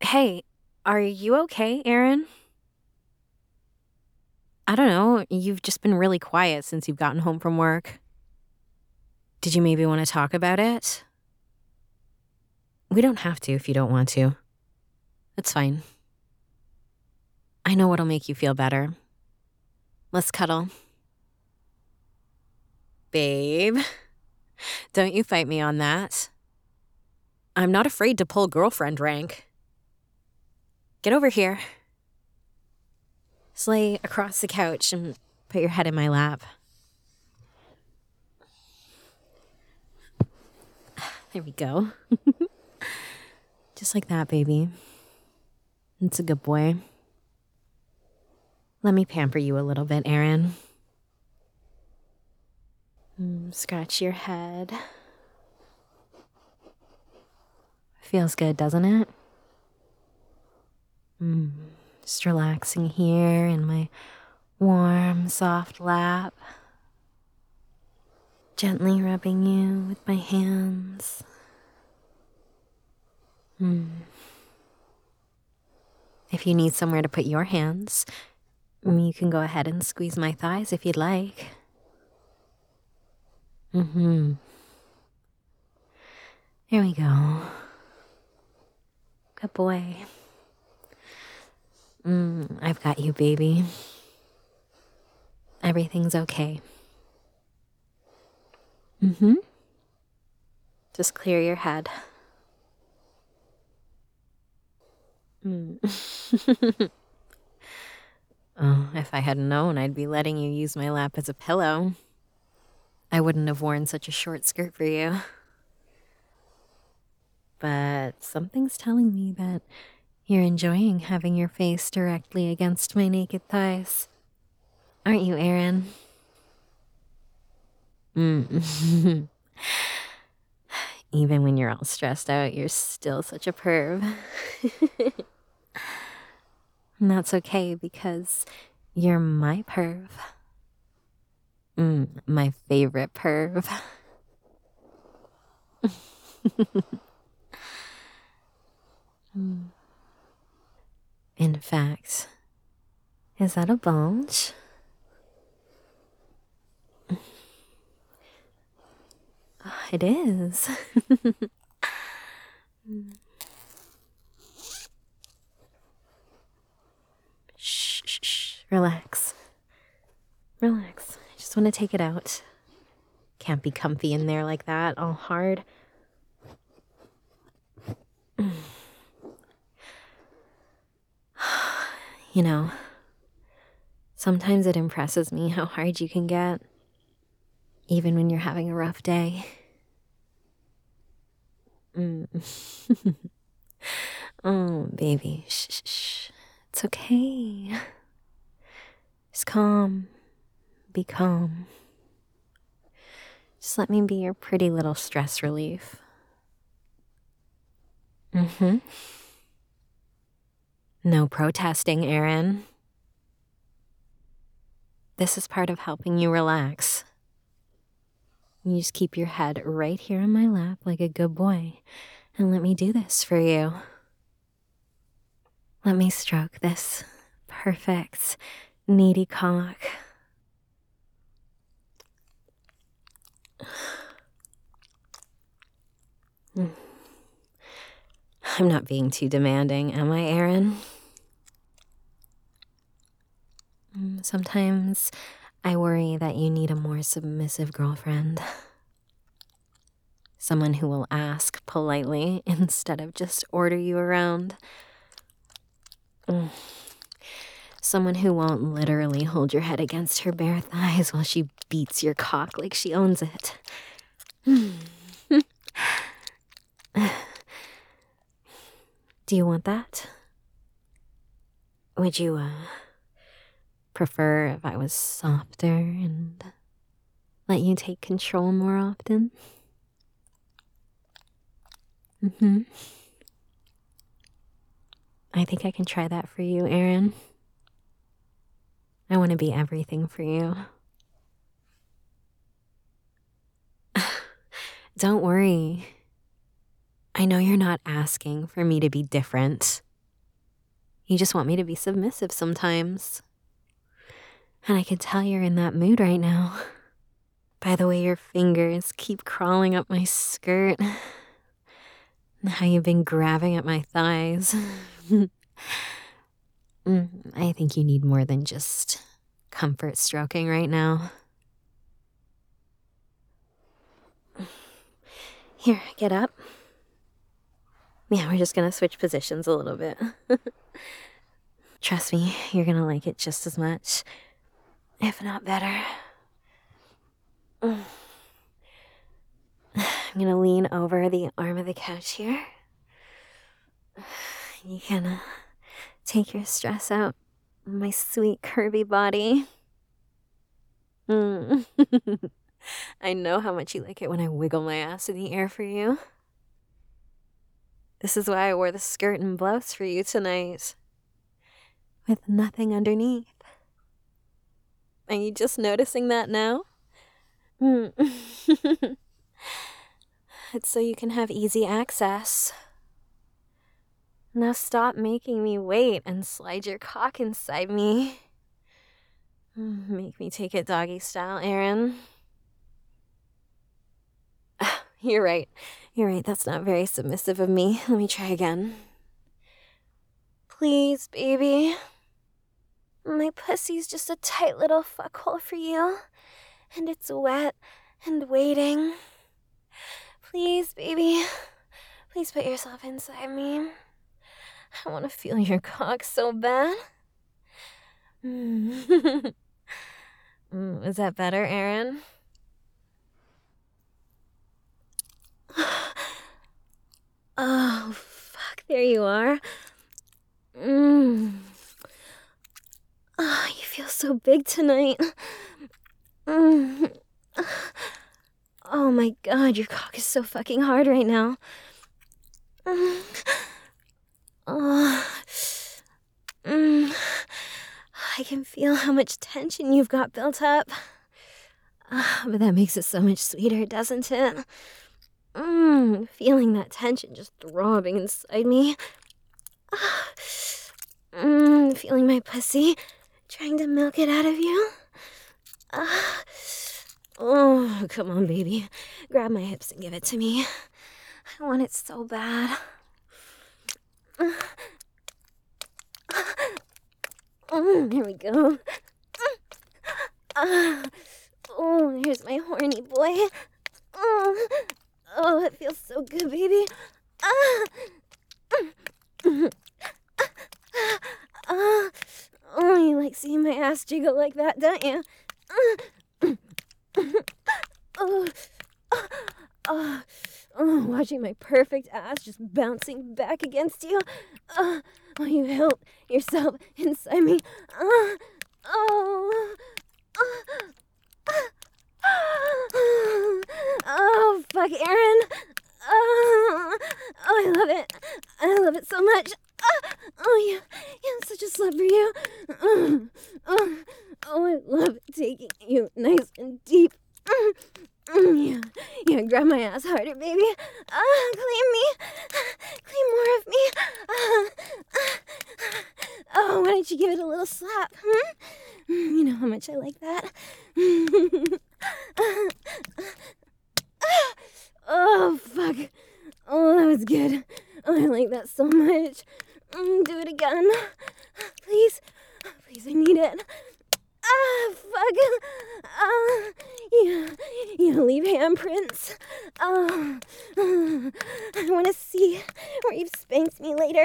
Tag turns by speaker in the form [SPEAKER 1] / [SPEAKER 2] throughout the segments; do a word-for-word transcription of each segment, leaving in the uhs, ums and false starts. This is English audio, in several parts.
[SPEAKER 1] Hey, are you okay, Aaron? I don't know. You've just been really quiet since you've gotten home from work. Did you maybe want to talk about it? We don't have to if you don't want to. It's fine. I know what'll make you feel better. Let's cuddle. Babe, don't you fight me on that. I'm not afraid to pull girlfriend rank. Get over here. Just lay across the couch and put your head in my lap. There we go. Just like that, baby. It's a good boy. Let me pamper you a little bit, Aaron. Mm, scratch your head. Feels good, doesn't it? Mm, just relaxing here in my warm, soft lap. Gently rubbing you with my hands. Mm. If you need somewhere to put your hands, you can go ahead and squeeze my thighs if you'd like. Mm-hmm. Here we go. Good boy. Mm, I've got you, baby. Everything's okay. Mm-hmm. Just clear your head. Mm. Oh, if I had known I'd be letting you use my lap as a pillow, I wouldn't have worn such a short skirt for you. But something's telling me that you're enjoying having your face directly against my naked thighs. Aren't you, Aaron? Mm. Even when you're all stressed out, you're still such a perv. And that's okay because you're my perv. Mm, my favorite perv. In fact, is that a bulge? It is. Shh, shh, shh. Relax. Relax. I just want to take it out. Can't be comfy in there like that, all hard. You know, sometimes it impresses me how hard you can get, even when you're having a rough day. Mm. Oh, baby, shh, shh, shh. It's okay. Just calm. Be calm. Just let me be your pretty little stress relief. Mm-hmm. No protesting, Aaron. This is part of helping you relax. You just keep your head right here in my lap like a good boy, and let me do this for you. Let me stroke this perfect, needy cock. I'm not being too demanding, am I, Aaron? Sometimes I worry that you need a more submissive girlfriend. Someone who will ask politely instead of just order you around. Someone who won't literally hold your head against her bare thighs while she beats your cock like she owns it. Do you want that? Would you, uh, prefer if I was softer and let you take control more often? Mm-hmm. I think I can try that for you, Aaron. I want to be everything for you. Don't worry. I know you're not asking for me to be different. You just want me to be submissive sometimes. And I can tell you're in that mood right now. By the way your fingers keep crawling up my skirt. And how you've been grabbing at my thighs. mm, I think you need more than just comfort stroking right now. Here, get up. Yeah, we're just gonna switch positions a little bit. Trust me, you're gonna like it just as much, if not better. I'm gonna lean over the arm of the couch here. You can uh, take your stress out on my sweet curvy body. Mm. I know how much you like it when I wiggle my ass in the air for you. This is why I wore the skirt and blouse for you tonight. With nothing underneath. Are you just noticing that now? Mm. It's so you can have easy access. Now stop making me wait and slide your cock inside me. Make me take it doggy style, Aaron. You're right. You're right. That's not very submissive of me. Let me try again. Please, baby. My pussy's just a tight little fuckhole for you. And it's wet and waiting. Please, baby. Please put yourself inside me. I want to feel your cock so bad. Mm. mm, is that better, Aaron? Oh, fuck, there you are. Mm. Oh, you feel so big tonight. Mm. Oh my god, your cock is so fucking hard right now. Mm. Oh. Mm. I can feel how much tension you've got built up. Uh, but that makes it so much sweeter, doesn't it? Mm, feeling that tension just throbbing inside me. Mm, feeling my pussy trying to milk it out of you. Uh, oh, come on, baby. Grab my hips and give it to me. I want it so bad. Mm, here we go. Uh, oh, here's my horny boy. Oh, oh, it feels so good, baby. Ah. Uh, oh, you like seeing my ass jiggle like that, don't you? Oh, oh, oh, watching my perfect ass just bouncing back against you. Uh, oh, you help yourself inside me. Uh, oh, oh, fuck, Aaron. Oh, oh, I love it. I love it so much. Oh, yeah, yeah, I'm such a slut for you. Oh, oh, oh, I love taking you nice and deep. Yeah, yeah, grab my ass harder, baby. Ah, clean me. Clean more of me. Oh, why don't you give it a little slap? Hmm? You know how much I like that. Oh, fuck. Oh, that was good. Oh, I like that so much. Mm, do it again. Please. Please, I need it. Ah, fuck. Ah, yeah. Yeah, leave handprints. Oh, oh, I want to see where you've spanked me later.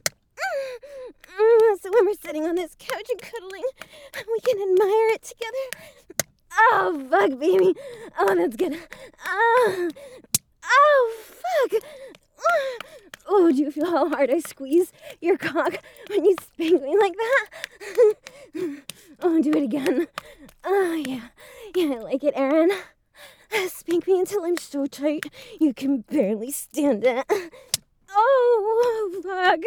[SPEAKER 1] Mm, so when we're sitting on this couch and cuddling, we can admire it together. Oh, fuck, baby. Oh, that's good. Oh, oh, fuck. Oh, do you feel how hard I squeeze your cock when you spank me like that? Oh, do it again. Oh, yeah. Yeah, I like it, Aaron. Spank me until I'm so tight you can barely stand it. Oh, fuck.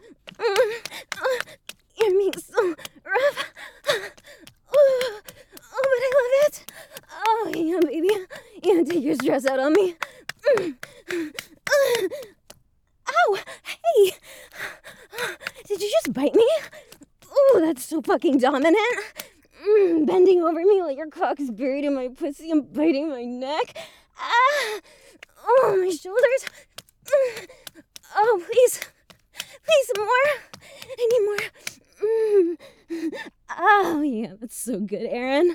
[SPEAKER 1] You're being so rough. Oh, oh, but I love it. Oh, yeah, baby. Yeah, take your stress out on me. Ow! Hey! Did you
[SPEAKER 2] just bite me? Oh, that's so fucking dominant. Mm, bending over me while your cock is buried in my pussy and biting my neck. Ah! Oh, my shoulders. Mm. Oh, please. Please, some more. I need more. Mm. Oh, yeah, that's so good, Aaron.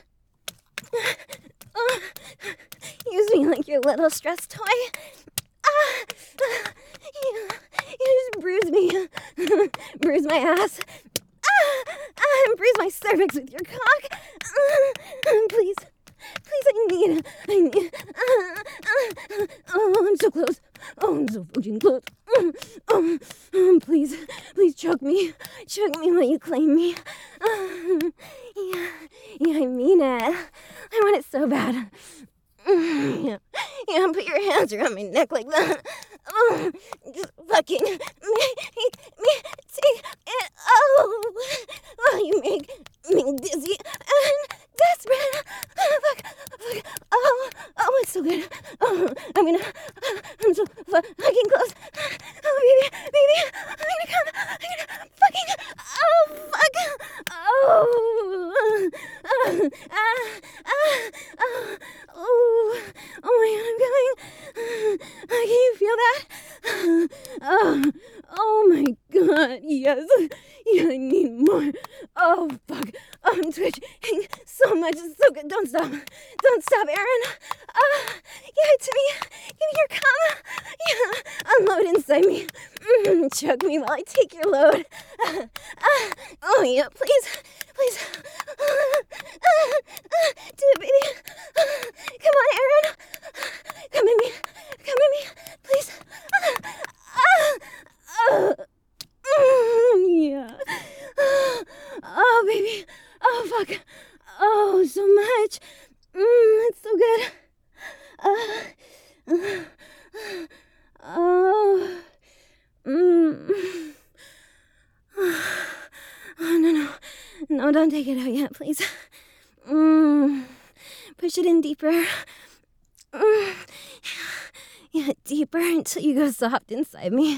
[SPEAKER 2] Uh, use me like your little stress toy. Ah! You, you just bruise me. Bruise my ass. Ah! Ah! And bruise my cervix with your cock. Ah! Please. Please, I need, I need. Uh, uh, uh, oh, I'm so close. Oh, I'm so fucking close. Oh, oh, oh, please, please choke me. Choke me while you claim me. Uh, yeah, yeah, I mean it. I want it so bad. Yeah, yeah, put your hands around my neck like that. Oh, just fucking me, me, me, take it. Oh, oh, you make me dizzy and desperate. Oh, fuck, fuck. Oh, oh, it's so good. Oh, I'm gonna, I'm so fucking close. Oh, baby, baby, I'm gonna come. I'm gonna fucking, oh, fuck. Oh, ah, ah, ah, ah, oh, oh my God, I'm going. Uh, can you feel that? Oh, oh my God, yes. Yeah, I need more. Oh, fuck. Oh, I'm twitching so much. It's so good. Don't stop. Don't stop, Aaron. Uh, give it to me. Give me your cum. Yeah, unload inside me. Mm, choke me while I take your load. Uh, uh, oh, yeah, please. Please. Uh, uh, uh, do it, baby. Uh, come on, Aaron. Come at me. Come at me. Please. Uh, uh, uh, mm, yeah. Oh, baby. Oh, fuck. Oh, so much. Mmm, it's so good. Uh, uh, oh. Mmm. Oh, no, no. No, don't take it out yet, please. Mmm. Push it in deeper. Mm. Yeah, deeper until you go soft inside me.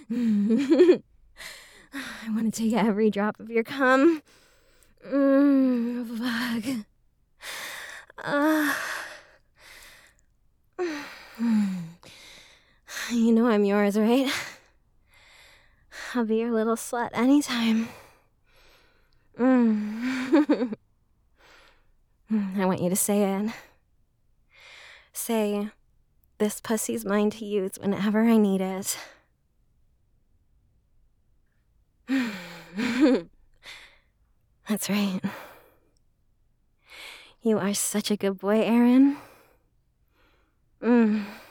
[SPEAKER 2] I want to take every drop of your cum. Mmm, fuck. Uh, you know I'm yours, right? I'll be your little slut anytime. Mm. I want you to say it. Say, this pussy's mine to use whenever I need it. That's right. You are such a good boy, Aaron. Mm.